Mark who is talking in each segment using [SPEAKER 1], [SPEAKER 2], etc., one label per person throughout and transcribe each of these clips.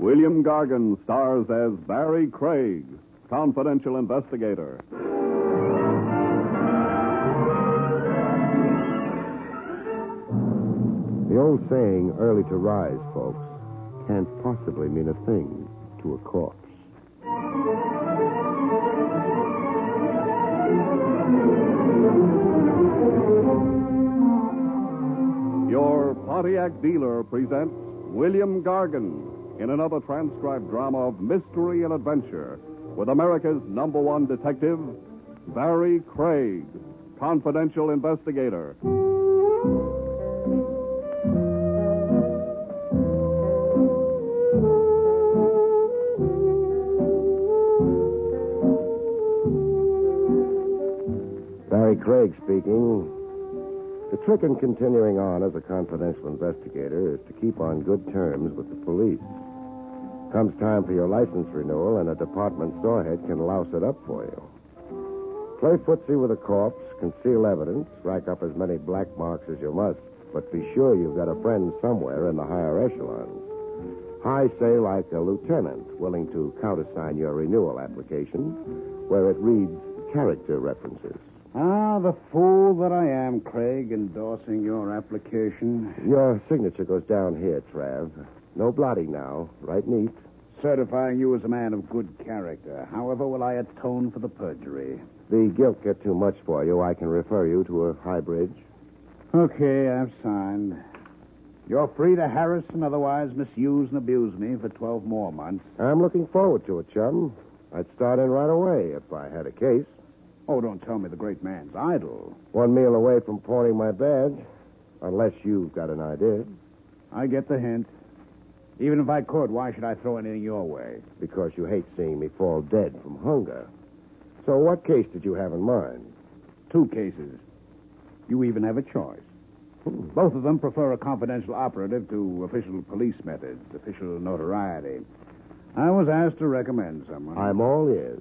[SPEAKER 1] William Gargan stars as Barry Craig, confidential investigator.
[SPEAKER 2] The old saying, early to rise, folks, can't possibly mean a thing to a corpse.
[SPEAKER 1] Your Pontiac dealer presents William Gargan in another transcribed drama of mystery and adventure with America's #1 detective, Barry Craig, confidential investigator.
[SPEAKER 2] Barry Craig speaking. The trick in continuing on as a confidential investigator is to keep on good terms with the police. Comes time for your license renewal, and a department storehead can louse it up for you. Play footsie with a corpse, conceal evidence, rack up as many black marks as you must, but be sure you've got a friend somewhere in the higher echelons. High, say, like a lieutenant willing to countersign your renewal application, where it reads character references.
[SPEAKER 3] Ah, the fool that I am, Craig, endorsing your application.
[SPEAKER 2] Your signature goes down here, Trav. No blotting now. Right neat.
[SPEAKER 3] Certifying you as a man of good character. However will I atone for the perjury?
[SPEAKER 2] The guilt get too much for you, I can refer you to a high bridge.
[SPEAKER 3] Okay, I've signed. You're free to harass and otherwise misuse and abuse me for 12 more months.
[SPEAKER 2] I'm looking forward to it, chum. I'd start in right away if I had a case.
[SPEAKER 3] Oh, don't tell me the great man's idle.
[SPEAKER 2] 1 meal away from pawning my badge. Unless you've got an idea.
[SPEAKER 3] I get the hint. Even if I could, why should I throw anything your way?
[SPEAKER 2] Because you hate seeing me fall dead from hunger. So what case did you have in mind?
[SPEAKER 3] 2 cases. You even have a choice. Both of them prefer a confidential operative to official police methods, official notoriety. I was asked to recommend someone.
[SPEAKER 2] I'm all ears.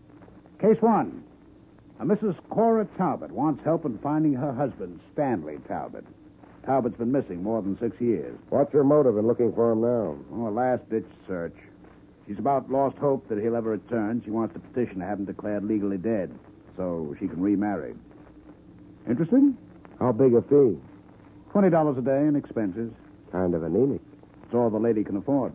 [SPEAKER 3] Case 1. A Mrs. Cora Talbot wants help in finding her husband, Stanley Talbot. Talbot's been missing more than 6 years.
[SPEAKER 2] What's her motive in looking for him now?
[SPEAKER 3] Oh, a last-ditch search. She's about lost hope that he'll ever return. She wants to petition to have him declared legally dead so she can remarry. Interested?
[SPEAKER 2] How big a fee?
[SPEAKER 3] $20 a day in expenses.
[SPEAKER 2] Kind of anemic.
[SPEAKER 3] It's all the lady can afford.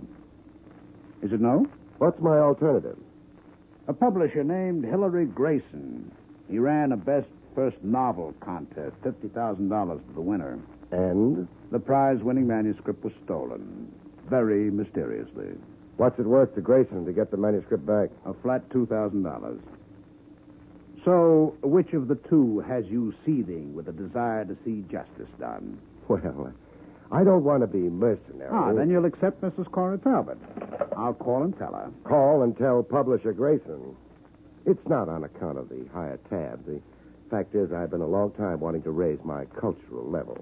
[SPEAKER 3] Is it no?
[SPEAKER 2] What's my alternative?
[SPEAKER 3] A publisher named Hilary Grayson. He ran a best first novel contest, $50,000 to the winner.
[SPEAKER 2] And?
[SPEAKER 3] The prize-winning manuscript was stolen, very mysteriously.
[SPEAKER 2] What's it worth to Grayson to get the manuscript back?
[SPEAKER 3] A flat $2,000. So, which of the two has you seething with a desire to see justice done?
[SPEAKER 2] Well, I don't want to be mercenary.
[SPEAKER 3] Then you'll accept Mrs. Cora Talbot. I'll call and tell her.
[SPEAKER 2] Call and tell publisher Grayson. It's not on account of the higher tab. The fact is, I've been a long time wanting to raise my cultural level.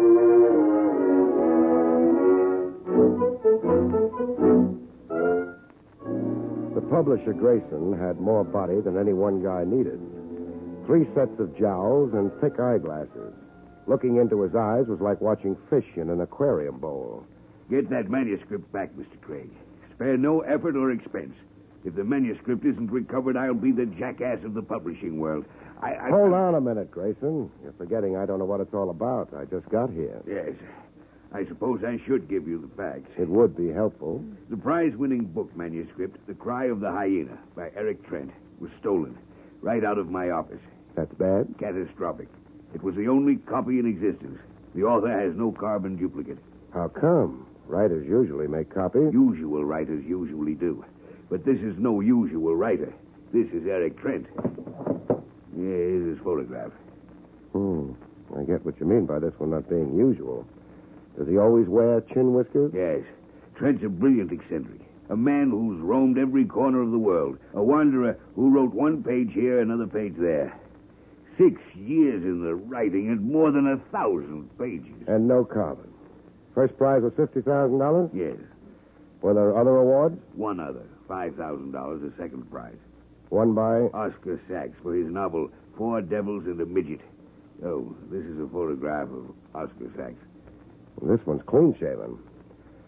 [SPEAKER 2] The publisher Grayson had more body than any one guy needed. 3 sets of jowls and thick eyeglasses. Looking into his eyes was like watching fish in an aquarium bowl.
[SPEAKER 4] Get that manuscript back, Mr. Craig. Spare no effort or expense. If the manuscript isn't recovered, I'll be the jackass of the publishing world.
[SPEAKER 2] Hold on a minute, Grayson. You're forgetting I don't know what it's all about. I just got here.
[SPEAKER 4] Yes. I suppose I should give you the facts.
[SPEAKER 2] It would be helpful.
[SPEAKER 4] The prize-winning book manuscript, The Cry of the Hyena, by Eric Trent, was stolen right out of my office.
[SPEAKER 2] That's bad?
[SPEAKER 4] Catastrophic. It was the only copy in existence. The author has no carbon duplicate.
[SPEAKER 2] How come? Writers usually make copies.
[SPEAKER 4] Usual writers usually do. But this is no usual writer. This is Eric Trent. Here's his photograph.
[SPEAKER 2] I get what you mean by this one not being usual. Does he always wear chin whiskers?
[SPEAKER 4] Yes. Trent's a brilliant eccentric. A man who's roamed every corner of the world. A wanderer who wrote 1 page here, another page there. 6 years in the writing and more than 1,000 pages.
[SPEAKER 2] And no carbon. First prize was $50,000?
[SPEAKER 4] Yes.
[SPEAKER 2] Were there other awards?
[SPEAKER 4] One other. $5,000, the second prize.
[SPEAKER 2] Won by?
[SPEAKER 4] Oscar Sachs for his novel, 4 Devils and a Midget. Oh, this is a photograph of Oscar Sachs.
[SPEAKER 2] Well, this one's clean-shaven.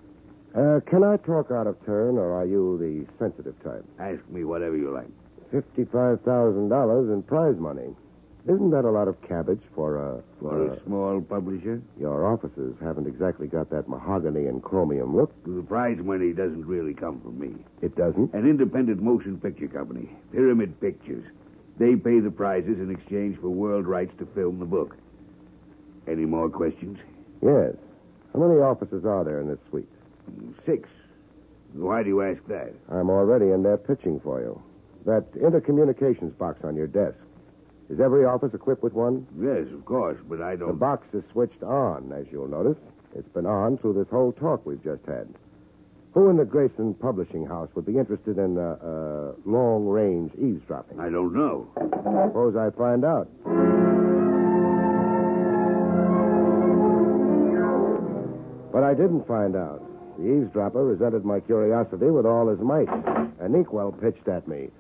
[SPEAKER 2] Can I talk out of turn, or are you the sensitive type?
[SPEAKER 4] Ask me whatever you like.
[SPEAKER 2] $55,000 in prize money. Isn't that a lot of cabbage for
[SPEAKER 4] a small publisher?
[SPEAKER 2] Your offices haven't exactly got that mahogany and chromium look.
[SPEAKER 4] The prize money doesn't really come from me.
[SPEAKER 2] It doesn't?
[SPEAKER 4] An independent motion picture company, Pyramid Pictures. They pay the prizes in exchange for world rights to film the book. Any more questions?
[SPEAKER 2] Yes. How many offices are there in this suite?
[SPEAKER 4] 6. Why do you ask that?
[SPEAKER 2] I'm already in there pitching for you. That intercommunications box on your desk. Is every office equipped with one?
[SPEAKER 4] Yes, of course, but I
[SPEAKER 2] The
[SPEAKER 4] don't...
[SPEAKER 2] box is switched on, as you'll notice. It's been on through this whole talk we've just had. Who in the Grayson Publishing House would be interested in long-range eavesdropping?
[SPEAKER 4] I don't know.
[SPEAKER 2] Suppose I find out. But I didn't find out. The eavesdropper resented my curiosity with all his might. An inkwell pitched at me.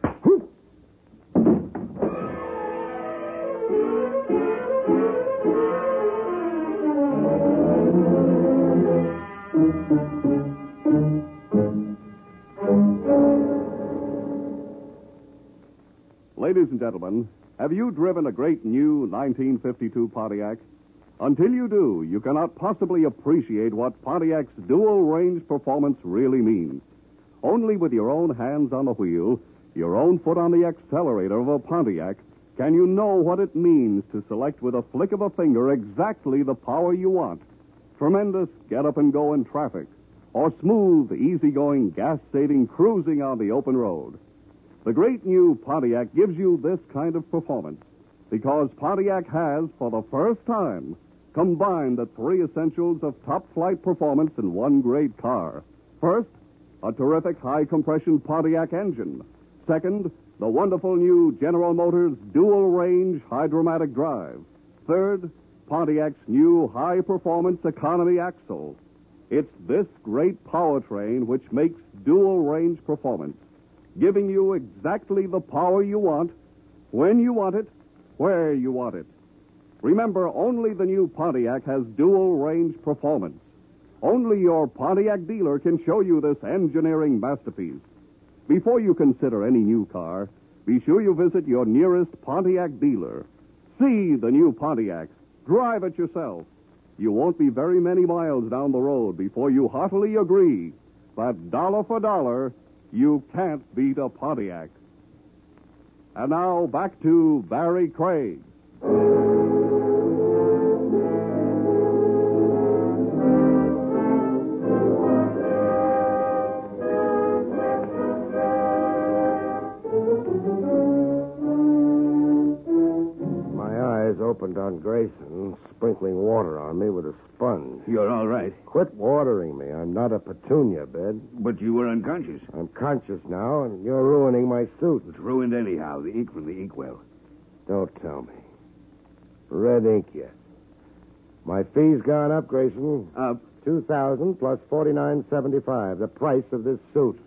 [SPEAKER 1] Ladies and gentlemen, have you driven a great new 1952 Pontiac? Until you do, you cannot possibly appreciate what Pontiac's dual-range performance really means. Only with your own hands on the wheel, your own foot on the accelerator of a Pontiac, can you know what it means to select with a flick of a finger exactly the power you want. Tremendous get-up-and-go in traffic, or smooth, easy-going, gas-saving cruising on the open road. The great new Pontiac gives you this kind of performance because Pontiac has, for the first time, combined the 3 essentials of top-flight performance in one great car. First, a terrific high-compression Pontiac engine. Second, the wonderful new General Motors dual-range hydromatic drive. Third, Pontiac's new high-performance economy axle. It's this great powertrain which makes dual-range performance, giving you exactly the power you want, when you want it, where you want it. Remember, only the new Pontiac has dual-range performance. Only your Pontiac dealer can show you this engineering masterpiece. Before you consider any new car, be sure you visit your nearest Pontiac dealer. See the new Pontiac. Drive it yourself. You won't be very many miles down the road before you heartily agree that dollar for dollar, you can't beat a Pontiac. And now back to Barry Craig.
[SPEAKER 2] Opened on Grayson, sprinkling water on me with a sponge.
[SPEAKER 4] You're all right.
[SPEAKER 2] Quit watering me. I'm not a petunia bed.
[SPEAKER 4] But you were unconscious.
[SPEAKER 2] I'm conscious now, and you're ruining my suit.
[SPEAKER 4] It's ruined anyhow, the ink from the inkwell.
[SPEAKER 2] Don't tell me. Red ink yet. My fee's gone up, Grayson.
[SPEAKER 4] Up?
[SPEAKER 2] $2,000 plus $49.75, the price of this suit.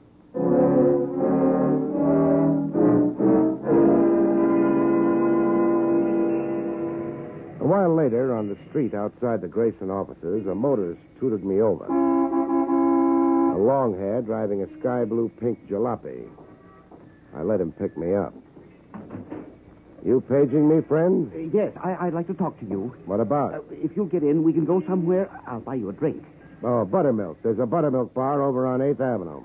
[SPEAKER 2] A while later, on the street outside the Grayson offices, a motorist tooted me over. A long hair driving a sky blue pink jalopy. I let him pick me up. You paging me, friend?
[SPEAKER 5] Yes, I'd like to talk to you.
[SPEAKER 2] What about?
[SPEAKER 5] If you'll get in, we can go somewhere. I'll buy you a drink.
[SPEAKER 2] Oh, buttermilk. There's a buttermilk bar over on 8th Avenue.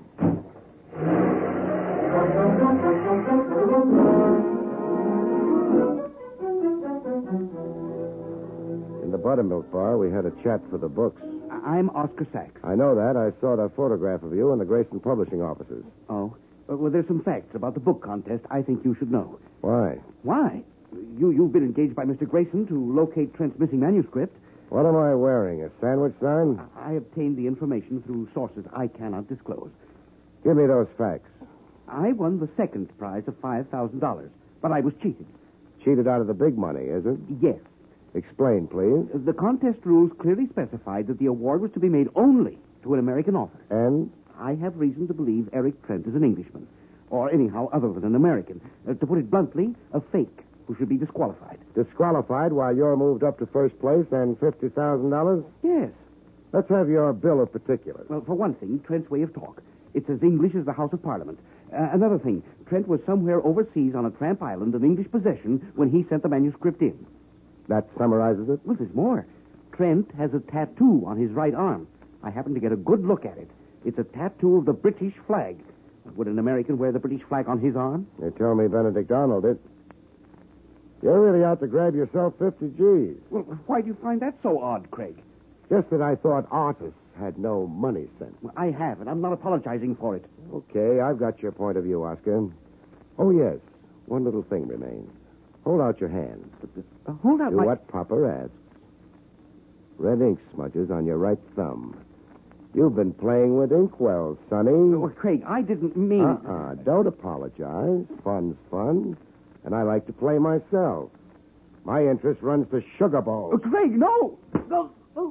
[SPEAKER 2] In the buttermilk bar, we had a chat for the books.
[SPEAKER 5] I'm Oscar Sachs.
[SPEAKER 2] I know that. I saw the photograph of you in the Grayson Publishing offices.
[SPEAKER 5] Oh? Well, there's some facts about the book contest I think you should know.
[SPEAKER 2] Why?
[SPEAKER 5] Why? You've been engaged by Mr. Grayson to locate Trent's missing manuscript.
[SPEAKER 2] What am I wearing, a sandwich sign?
[SPEAKER 5] I obtained the information through sources I cannot disclose.
[SPEAKER 2] Give me those facts.
[SPEAKER 5] I won the second prize of $5,000, but I was cheated.
[SPEAKER 2] Cheated out of the big money, is it?
[SPEAKER 5] Yes.
[SPEAKER 2] Explain, please.
[SPEAKER 5] The contest rules clearly specified that the award was to be made only to an American author.
[SPEAKER 2] And?
[SPEAKER 5] I have reason to believe Eric Trent is an Englishman, or anyhow other than an American. To put it bluntly, a fake who should be disqualified.
[SPEAKER 2] Disqualified while you're moved up to first place and $50,000?
[SPEAKER 5] Yes.
[SPEAKER 2] Let's have your bill of particulars.
[SPEAKER 5] Well, for one thing, Trent's way of talk. It's as English as the House of Parliament. Another thing, Trent was somewhere overseas on a tramp island, an English possession, when he sent the manuscript in.
[SPEAKER 2] That summarizes it?
[SPEAKER 5] Well, there's more. Trent has a tattoo on his right arm. I happened to get a good look at it. It's a tattoo of the British flag. Would an American wear the British flag on his arm?
[SPEAKER 2] They tell me Benedict Arnold did. You're really out to grab yourself 50 G's.
[SPEAKER 5] Well, why do you find that so odd, Craig?
[SPEAKER 2] Just that I thought artists had no money sense.
[SPEAKER 5] Well, I have, and I'm not apologizing for it.
[SPEAKER 2] Okay, I've got your point of view, Oscar. Oh, yes. One little thing remains. Hold out your hand.
[SPEAKER 5] Hold out
[SPEAKER 2] Do
[SPEAKER 5] my...
[SPEAKER 2] what Papa asks. Red ink smudges on your right thumb. You've been playing with inkwells, Sonny.
[SPEAKER 5] Oh, Craig, I didn't mean...
[SPEAKER 2] Don't apologize. Fun's fun. And I like to play myself. My interest runs to sugar bowls.
[SPEAKER 5] Oh, Craig, no! No! Oh.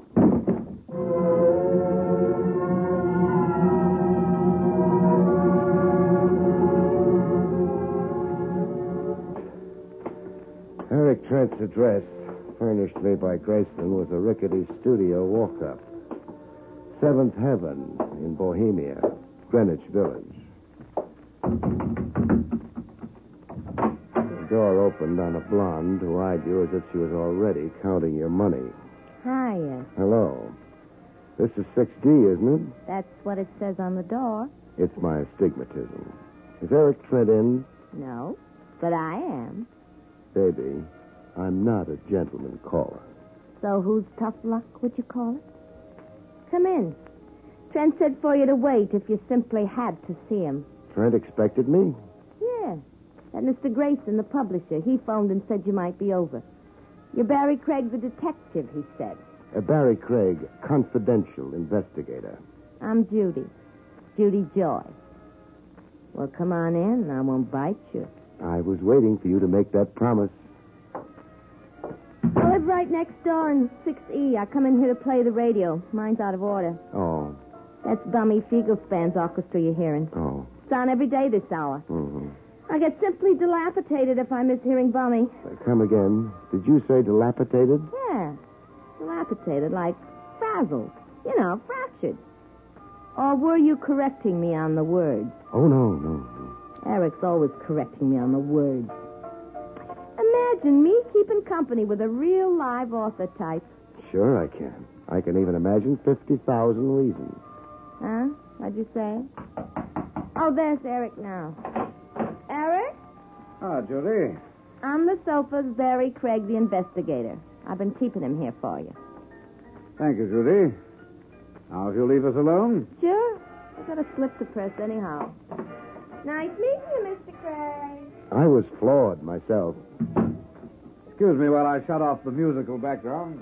[SPEAKER 2] Eric Trent's address, furnished me by Grayson, was a rickety studio walk-up. Seventh Heaven in Bohemia, Greenwich Village. The door opened on a blonde who eyed you as if she was already counting your money.
[SPEAKER 6] Hiya.
[SPEAKER 2] Hello. This is 6D, isn't it?
[SPEAKER 6] That's what it says on the door.
[SPEAKER 2] It's my astigmatism. Is Eric Trent in?
[SPEAKER 6] No, but I am.
[SPEAKER 2] Baby, I'm not a gentleman caller.
[SPEAKER 6] So who's tough luck, would you call it? Come in. Trent said for you to wait if you simply had to see him.
[SPEAKER 2] Trent expected me?
[SPEAKER 6] Yeah. That Mr. Grayson, the publisher, he phoned and said you might be over. You're Barry Craig, the detective, he said.
[SPEAKER 2] Barry Craig, confidential investigator.
[SPEAKER 6] I'm Judy. Judy Joy. Well, come on in. I won't bite you.
[SPEAKER 2] I was waiting for you to make that promise.
[SPEAKER 6] I live right next door in 6E. I come in here to play the radio. Mine's out of order.
[SPEAKER 2] Oh.
[SPEAKER 6] That's Bummy Fiegelspan's orchestra you're hearing.
[SPEAKER 2] Oh.
[SPEAKER 6] It's on every day this hour.
[SPEAKER 2] Mm-hmm.
[SPEAKER 6] I get simply dilapidated if I miss hearing Bummy.
[SPEAKER 2] Come again. Did you say dilapidated?
[SPEAKER 6] Yeah. Dilapidated, like frazzled. You know, fractured. Or were you correcting me on the words?
[SPEAKER 2] Oh, no.
[SPEAKER 6] Eric's always correcting me on the words. Imagine me keeping company with a real live author type.
[SPEAKER 2] Sure I can. I can even imagine 50,000 reasons.
[SPEAKER 6] Huh? What'd you say? Oh, there's Eric now. Eric?
[SPEAKER 3] Ah, Judy.
[SPEAKER 6] On the sofa's Barry Craig, the investigator. I've been keeping him here for you.
[SPEAKER 3] Thank you, Judy. Now, if you'll leave us alone.
[SPEAKER 6] Sure. I got a slip to press anyhow. Nice meeting you, Mr. Craig.
[SPEAKER 2] I was floored myself.
[SPEAKER 3] Excuse me while I shut off the musical background.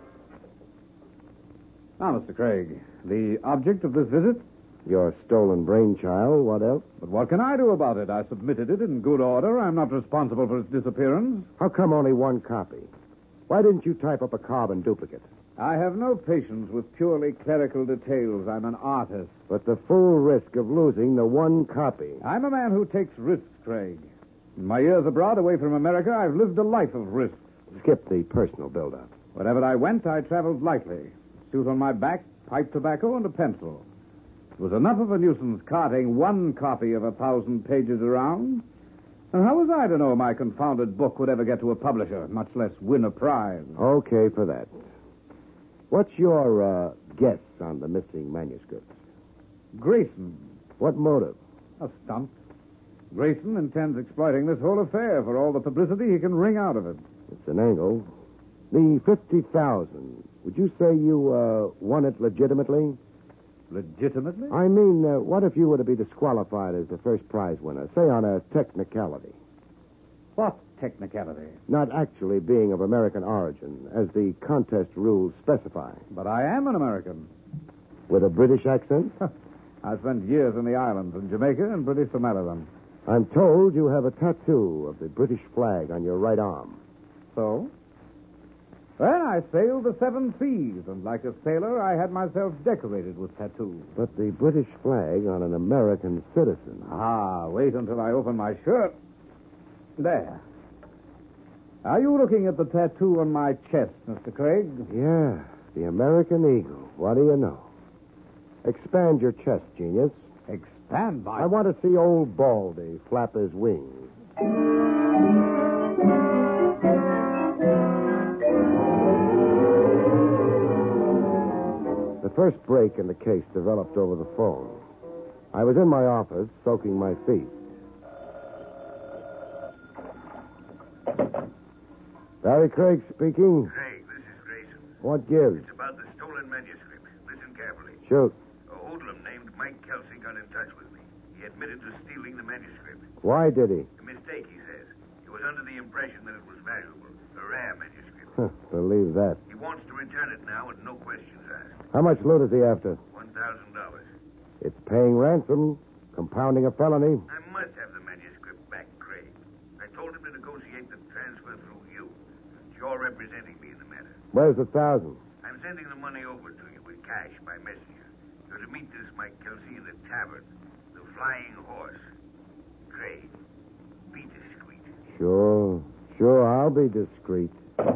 [SPEAKER 3] Now, Mr. Craig, the object of this visit?
[SPEAKER 2] Your stolen brainchild, what else?
[SPEAKER 3] But what can I do about it? I submitted it in good order. I'm not responsible for its disappearance.
[SPEAKER 2] How come only one copy? Why didn't you type up a carbon duplicate?
[SPEAKER 3] I have no patience with purely clerical details. I'm an artist.
[SPEAKER 2] But the full risk of losing the one copy.
[SPEAKER 3] I'm a man who takes risks, Craig. In my years abroad, away from America, I've lived a life of risks.
[SPEAKER 2] Skip the personal build-up.
[SPEAKER 3] Wherever I went, I traveled lightly. Suit on my back, pipe tobacco, and a pencil. It was enough of a nuisance carting one copy of 1,000 pages around. And how was I to know my confounded book would ever get to a publisher, much less win a prize?
[SPEAKER 2] Okay for that. What's your guess on the missing manuscripts?
[SPEAKER 3] Grayson.
[SPEAKER 2] What motive?
[SPEAKER 3] A stunt. Grayson intends exploiting this whole affair for all the publicity he can wring out of it.
[SPEAKER 2] It's an angle. The 50,000. Would you say you won it legitimately?
[SPEAKER 3] Legitimately?
[SPEAKER 2] I mean, what if you were to be disqualified as the first prize winner, say on a technicality?
[SPEAKER 3] What technicality?
[SPEAKER 2] Not actually being of American origin, as the contest rules specify.
[SPEAKER 3] But I am an American.
[SPEAKER 2] With a British accent?
[SPEAKER 3] I spent years in the islands, in Jamaica and British Somaliland.
[SPEAKER 2] I'm told you have a tattoo of the British flag on your right arm.
[SPEAKER 3] So? Well, I sailed the 7 seas, and like a sailor, I had myself decorated with tattoos.
[SPEAKER 2] But the British flag on an American citizen.
[SPEAKER 3] Ah, wait until I open my shirt. There. Are you looking at the tattoo on my chest, Mr. Craig?
[SPEAKER 2] Yeah. The American Eagle. What do you know? Expand your chest, genius.
[SPEAKER 3] Expand,
[SPEAKER 2] I want to see old Baldy flap his wings. The first break in the case developed over the phone. I was in my office, soaking my feet. Barry Craig speaking.
[SPEAKER 7] Craig, this is Grayson.
[SPEAKER 2] What gives?
[SPEAKER 7] It's about the stolen manuscript. Listen carefully.
[SPEAKER 2] Shoot.
[SPEAKER 7] A hoodlum named Mike Kelsey got in touch with me. He admitted to stealing the manuscript.
[SPEAKER 2] Why did he?
[SPEAKER 7] A mistake, he says. He was under the impression that it was valuable. A rare manuscript.
[SPEAKER 2] Believe that.
[SPEAKER 7] He wants to return it now and no questions asked.
[SPEAKER 2] How much loot is he after?
[SPEAKER 7] $1,000.
[SPEAKER 2] It's paying ransom, compounding a felony.
[SPEAKER 7] I must have the manuscript back, Craig. I told him to negotiate the transfer through you. You're representing me in the matter.
[SPEAKER 2] Where's the 1,000?
[SPEAKER 7] I'm sending the money over to you with cash by messenger. You're to meet this Mike Kelsey in the tavern, the Flying Horse. Craig, be discreet.
[SPEAKER 2] Sure, I'll be discreet.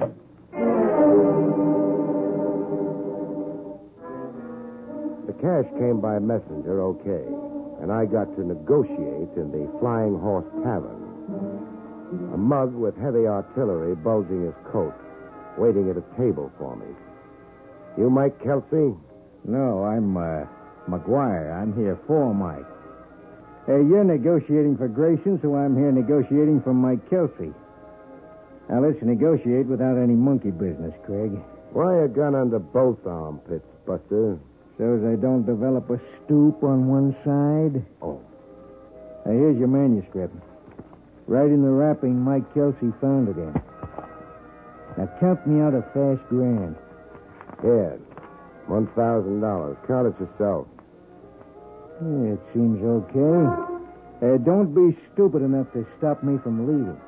[SPEAKER 2] The cash came by messenger, okay, and I got to negotiate in the Flying Horse Tavern. A mug with heavy artillery bulging his coat, waiting at a table for me. You Mike Kelsey?
[SPEAKER 8] No, I'm, McGuire. I'm here for Mike. You're negotiating for Grayson, so I'm here negotiating for Mike Kelsey. Now, let's negotiate without any monkey business, Craig.
[SPEAKER 2] Why a gun under both armpits, Buster?
[SPEAKER 8] So as I don't develop a stoop on one side.
[SPEAKER 2] Oh.
[SPEAKER 8] Now, here's your manuscript. Right in the wrapping Mike Kelsey found it in. Now, count me out a fast grand.
[SPEAKER 2] Here, $1,000. Count it yourself.
[SPEAKER 8] Yeah, it seems okay. Don't be stupid enough to stop me from leaving.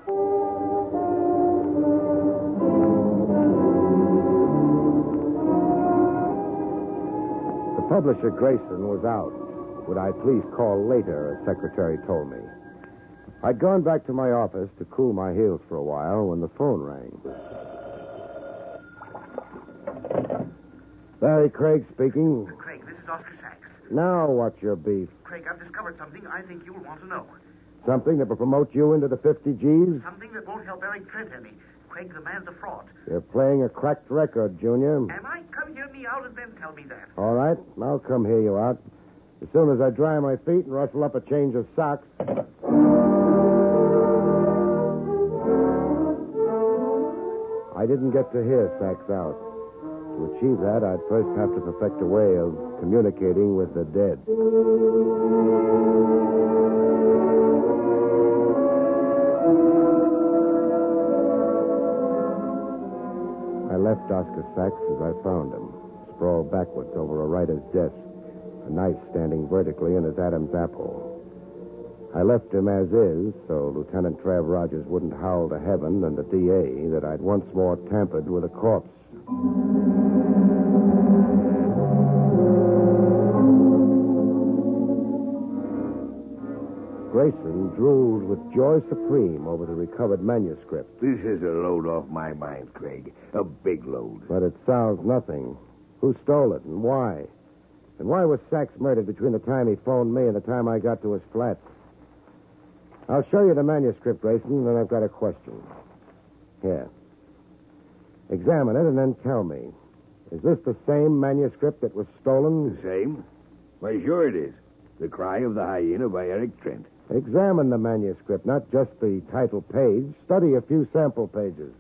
[SPEAKER 2] The publisher, Grayson, was out. Would I please call later, a secretary told me. I'd gone back to my office to cool my heels for a while when the phone rang. Barry Craig speaking.
[SPEAKER 7] Craig, this is Oscar Sachs.
[SPEAKER 2] Now what's your beef?
[SPEAKER 7] Craig, I've discovered something I think you'll want to know.
[SPEAKER 2] Something that will promote you into the 50 Gs?
[SPEAKER 7] Something that won't help Eric Trent any. Craig, the man's a fraud.
[SPEAKER 2] You're playing a cracked record, Junior.
[SPEAKER 7] Am I? Come hear me out and then tell me that.
[SPEAKER 2] All right, I'll come hear you out. As soon as I dry my feet and rustle up a change of socks. I didn't get to hear Sachs out. To achieve that, I'd first have to perfect a way of communicating with the dead. I left Oscar Sachs as I found him, sprawled backwards over a writer's desk, a knife standing vertically in his Adam's apple. I left him as is, so Lieutenant Trav Rogers wouldn't howl to heaven and the DA that I'd once more tampered with a corpse. Grayson drooled with joy supreme over the recovered manuscript.
[SPEAKER 4] This is a load off my mind, Craig. A big load.
[SPEAKER 2] But it solves nothing. Who stole it and why? And why was Sachs murdered between the time he phoned me and the time I got to his flat? I'll show you the manuscript, Grayson, and then I've got a question. Here. Examine it and then tell me. Is this the same manuscript that was stolen?
[SPEAKER 4] The same? Why, sure it is. The Cry of the Hyena by Eric Trent.
[SPEAKER 2] Examine the manuscript, not just the title page. Study a few sample pages.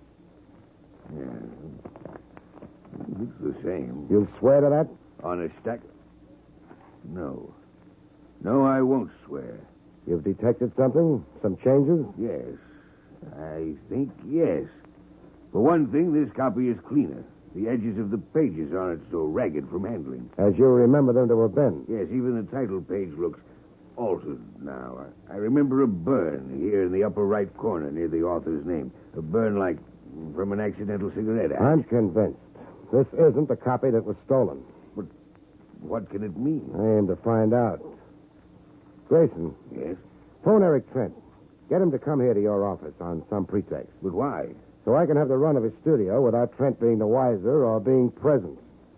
[SPEAKER 4] Yeah. It's the same.
[SPEAKER 2] You'll swear to that?
[SPEAKER 4] On a stack. No. No, I won't swear.
[SPEAKER 2] You've detected something? Some changes?
[SPEAKER 4] Yes. I think yes. For one thing, this copy is cleaner. The edges of the pages aren't so ragged from handling.
[SPEAKER 2] As you remember them to have been.
[SPEAKER 4] Yes, even the title page looks altered now. I remember a burn here in the upper right corner near the author's name. A burn like from an accidental cigarette ash.
[SPEAKER 2] I'm convinced. This isn't the copy that was stolen.
[SPEAKER 4] But what can it mean?
[SPEAKER 2] I aim to find out. Grayson.
[SPEAKER 4] Yes?
[SPEAKER 2] Phone Eric Trent. Get him to come here to your office on some pretext.
[SPEAKER 4] But why?
[SPEAKER 2] So I can have the run of his studio without Trent being the wiser or being present.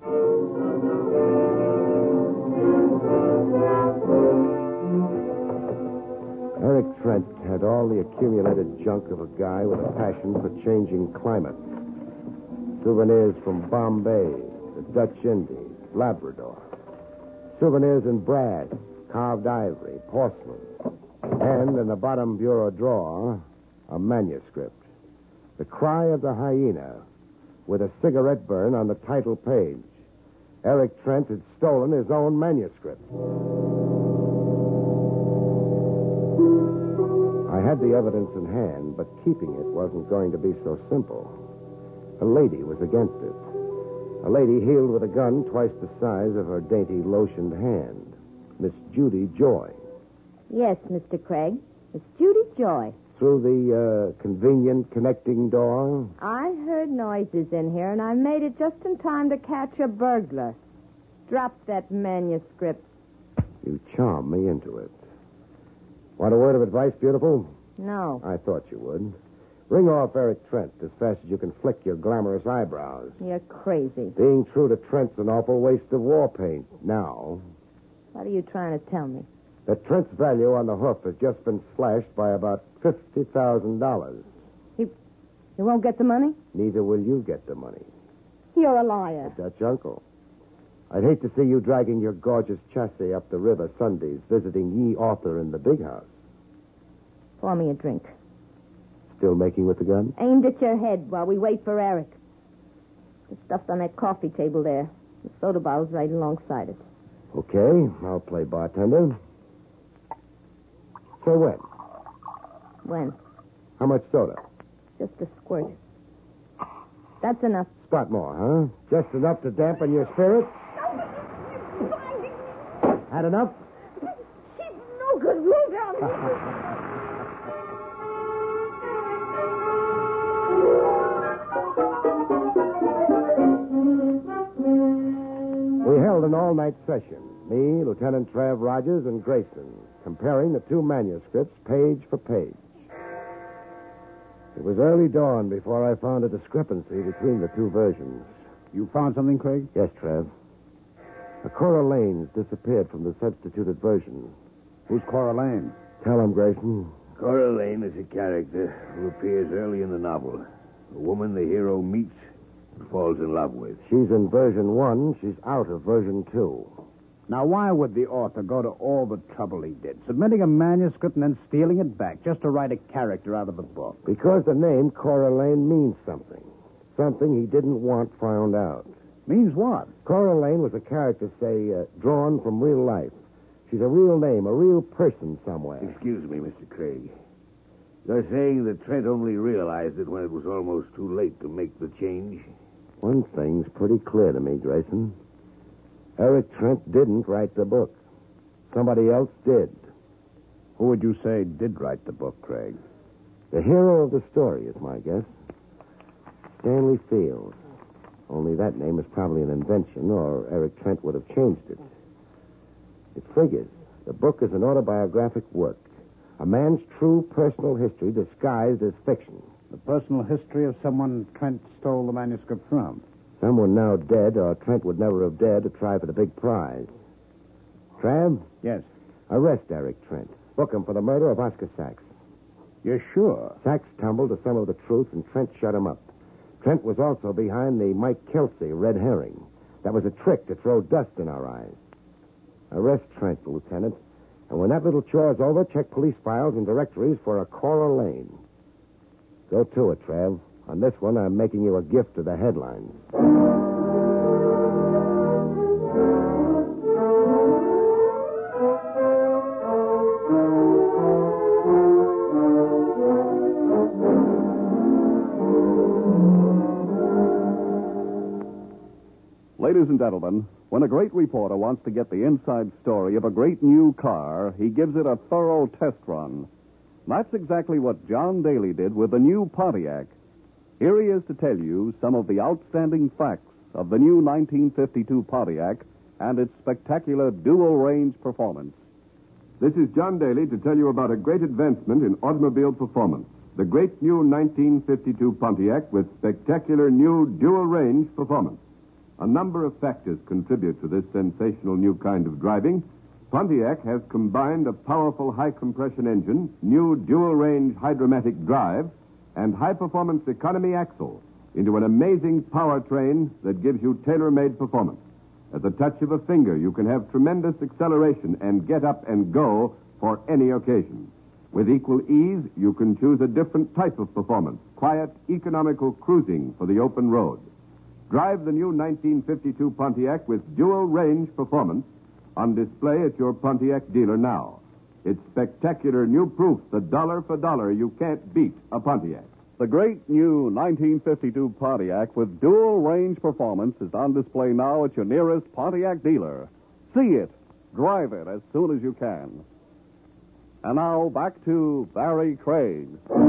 [SPEAKER 2] Eric Trent had all the accumulated junk of a guy with a passion for changing climates. Souvenirs from Bombay, the Dutch Indies, Labrador. Souvenirs in brass, carved ivory, porcelain. And in the bottom bureau drawer, a manuscript. The Cry of the Hyena, with a cigarette burn on the title page. Eric Trent had stolen his own manuscript. I had the evidence in hand, but keeping it wasn't going to be so simple. A lady was against it. A lady healed with a gun twice the size of her dainty lotioned hand. Miss Judy Joy.
[SPEAKER 6] Yes, Mr. Craig. It's Judy Joy.
[SPEAKER 2] Through the convenient connecting door?
[SPEAKER 6] I heard noises in here, and I made it just in time to catch a burglar. Drop that manuscript.
[SPEAKER 2] You charmed me into it. Want a word of advice, beautiful?
[SPEAKER 6] No.
[SPEAKER 2] I thought you would. Ring off Eric Trent as fast as you can flick your glamorous eyebrows.
[SPEAKER 6] You're crazy.
[SPEAKER 2] Being true to Trent's an awful waste of war paint. Now,
[SPEAKER 6] What are you trying to tell me?
[SPEAKER 2] that Trent's value on the hoof has just been slashed by about $50,000.
[SPEAKER 6] He won't get the money?
[SPEAKER 2] Neither will you get the money.
[SPEAKER 6] You're a liar.
[SPEAKER 2] Dutch uncle. I'd hate to see you dragging your gorgeous chassis up the river Sundays, visiting Ye Author in the big house.
[SPEAKER 6] Pour me a drink.
[SPEAKER 2] Still making with the gun?
[SPEAKER 6] Aimed at your head while we wait for Eric. The stuff's on that coffee table there. The soda bottle's right alongside it.
[SPEAKER 2] Okay, I'll play bartender. So when?
[SPEAKER 6] When?
[SPEAKER 2] How much soda?
[SPEAKER 6] Just a squirt. That's enough.
[SPEAKER 2] Spot more, huh? Just enough to dampen your spirits? Had enough?
[SPEAKER 6] She's no good. Roll down.
[SPEAKER 2] We held an all-night session. Me, Lieutenant Trav Rogers, and Grayson, comparing the two manuscripts page for page. It was early dawn before I found a discrepancy between the two versions.
[SPEAKER 3] You found something, Craig?
[SPEAKER 2] Yes, Trav. Cora Lane's disappeared from the substituted version.
[SPEAKER 3] Who's Cora Lane?
[SPEAKER 2] Tell him, Grayson.
[SPEAKER 4] Cora Lane is a character who appears early in the novel. A woman the hero meets and falls in love with.
[SPEAKER 2] She's in version 1. She's out of version 2.
[SPEAKER 3] Now, why would the author go to all the trouble he did, submitting a manuscript and then stealing it back, just to write a character out of the book?
[SPEAKER 2] Because the name Cora Lane means something. Something he didn't want found out.
[SPEAKER 3] Means what?
[SPEAKER 2] Cora Lane was a character, say, drawn from real life. She's a real name, a real person somewhere.
[SPEAKER 4] Excuse me, Mr. Craig. You're saying that Trent only realized it when it was almost too late to make the change?
[SPEAKER 2] One thing's pretty clear to me, Grayson. Eric Trent didn't write the book. Somebody else did.
[SPEAKER 3] Who would you say did write the book, Craig?
[SPEAKER 2] The hero of the story is my guess. Stanley Fields. Only that name is probably an invention, or Eric Trent would have changed it. It figures. The book is an autobiographic work. A man's true personal history disguised as fiction.
[SPEAKER 3] The personal history of someone Trent stole the manuscript from.
[SPEAKER 2] Someone now dead, or Trent would never have dared to try for the big prize. Trav?
[SPEAKER 3] Yes.
[SPEAKER 2] Arrest Eric Trent. Book him for the murder of Oscar Sachs.
[SPEAKER 3] You're sure?
[SPEAKER 2] Sachs tumbled to some of the truth, and Trent shut him up. Trent was also behind the Mike Kelsey red herring. That was a trick to throw dust in our eyes. Arrest Trent, Lieutenant. And when that little chore's over, check police files and directories for a Cora Lane. Go to it, Trav. On this one, I'm making you a gift of the headlines.
[SPEAKER 1] Ladies and gentlemen, when a great reporter wants to get the inside story of a great new car, he gives it a thorough test run. That's exactly what John Daly did with the new Pontiac. Here he is to tell you some of the outstanding facts of the new 1952 Pontiac and its spectacular dual-range performance.
[SPEAKER 9] This is John Daly to tell you about a great advancement in automobile performance. The great new 1952 Pontiac with spectacular new dual-range performance. A number of factors contribute to this sensational new kind of driving. Pontiac has combined a powerful high-compression engine, new dual-range hydromatic drive, and high-performance economy axle into an amazing powertrain that gives you tailor-made performance. At the touch of a finger, you can have tremendous acceleration and get up and go for any occasion. With equal ease, you can choose a different type of performance, quiet, economical cruising for the open road. Drive the new 1952 Pontiac with dual-range performance on display at your Pontiac dealer now. It's spectacular new proof that dollar for dollar you can't beat a Pontiac.
[SPEAKER 1] The great new 1952 Pontiac with dual-range performance is on display now at your nearest Pontiac dealer. See it. Drive it as soon as you can. And now back to Barry Craig.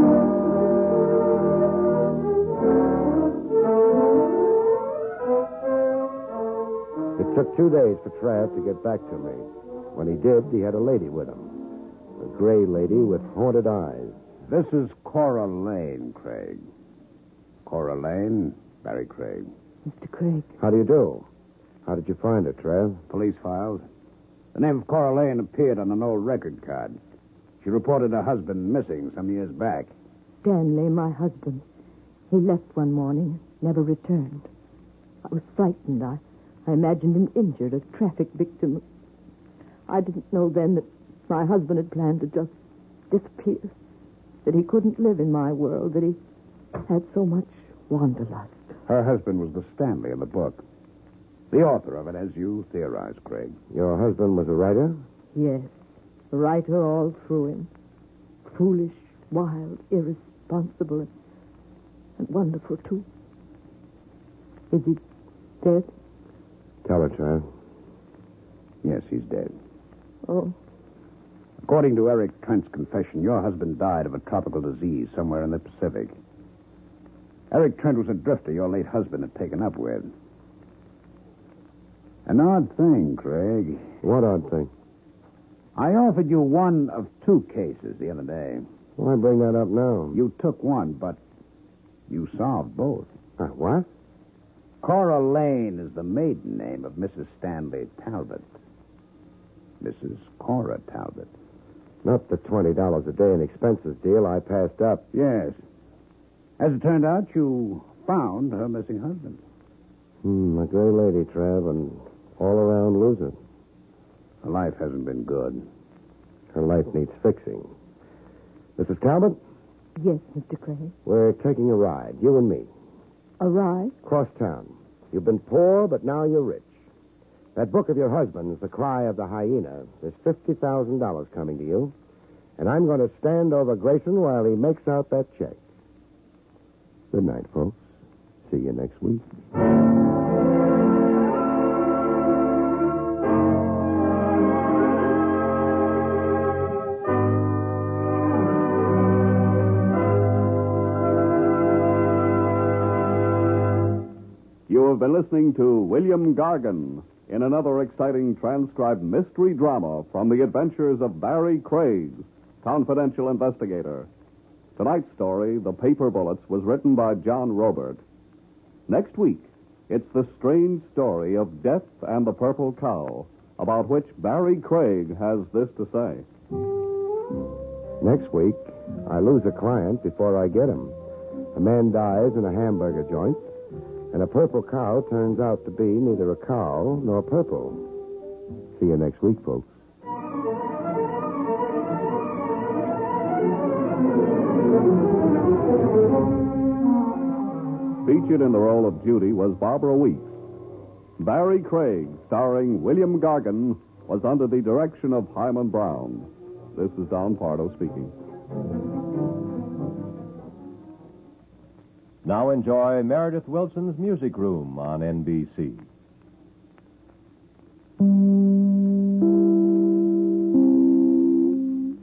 [SPEAKER 2] It took 2 days for Trav to get back to me. When he did, he had a lady with him. A gray lady with haunted eyes.
[SPEAKER 3] This is Cora Lane, Craig. Cora Lane, Barry Craig.
[SPEAKER 10] Mr. Craig.
[SPEAKER 2] How do you do? How did you find her, Trav?
[SPEAKER 3] Police files. The name of Cora Lane appeared on an old record card. She reported her husband missing some years back.
[SPEAKER 10] Stanley, my husband. He left one morning, never returned. I was frightened. I imagined him injured, a traffic victim. I didn't know then that my husband had planned to just disappear. That he couldn't live in my world, that he had so much wanderlust.
[SPEAKER 3] Her husband was the Stanley in the book. The author of it, as you theorized, Craig.
[SPEAKER 2] Your husband was a writer?
[SPEAKER 10] Yes, a writer all through him. Foolish, wild, irresponsible, and wonderful, too. Is he dead?
[SPEAKER 2] Tell her, Trav.
[SPEAKER 3] Yes, he's dead.
[SPEAKER 10] Oh.
[SPEAKER 3] According to Eric Trent's confession, your husband died of a tropical disease somewhere in the Pacific. Eric Trent was a drifter your late husband had taken up with. An odd thing, Craig.
[SPEAKER 2] What odd thing?
[SPEAKER 3] I offered you one of two cases the other day.
[SPEAKER 2] Why bring that up now?
[SPEAKER 3] You took one, but you solved both.
[SPEAKER 2] What?
[SPEAKER 3] Cora Lane is the maiden name of Mrs. Stanley Talbot. Mrs. Cora Talbot.
[SPEAKER 2] Not the $20 a day in expenses deal I passed up.
[SPEAKER 3] Yes. As it turned out, you found her missing husband.
[SPEAKER 2] A gray lady, Trav, and all-around loser.
[SPEAKER 3] Her life hasn't been good.
[SPEAKER 2] Her life needs fixing. Mrs. Talbot?
[SPEAKER 10] Yes, Mr. Craig.
[SPEAKER 2] We're taking a ride, you and me.
[SPEAKER 10] A ride?
[SPEAKER 2] Cross town. You've been poor, but now you're rich. That book of your husband's, The Cry of the Hyena, there's $50,000 coming to you. And I'm going to stand over Grayson while he makes out that check. Good night, folks. See you next week.
[SPEAKER 1] You have been listening to William Gargan in another exciting transcribed mystery drama from the adventures of Barry Craig, confidential investigator. Tonight's story, The Paper Bullets, was written by John Robert. Next week, it's the strange story of Death and the Purple Cow, about which Barry Craig has this to say.
[SPEAKER 2] Next week, I lose a client before I get him. A man dies in a hamburger joint, and a purple cow turns out to be neither a cow nor purple. See you next week, folks.
[SPEAKER 1] Featured in the role of Judy was Barbara Weeks. Barry Craig, starring William Gargan, was under the direction of Hyman Brown. This is Don Pardo speaking.
[SPEAKER 11] Now enjoy Meredith Wilson's Music Room on NBC.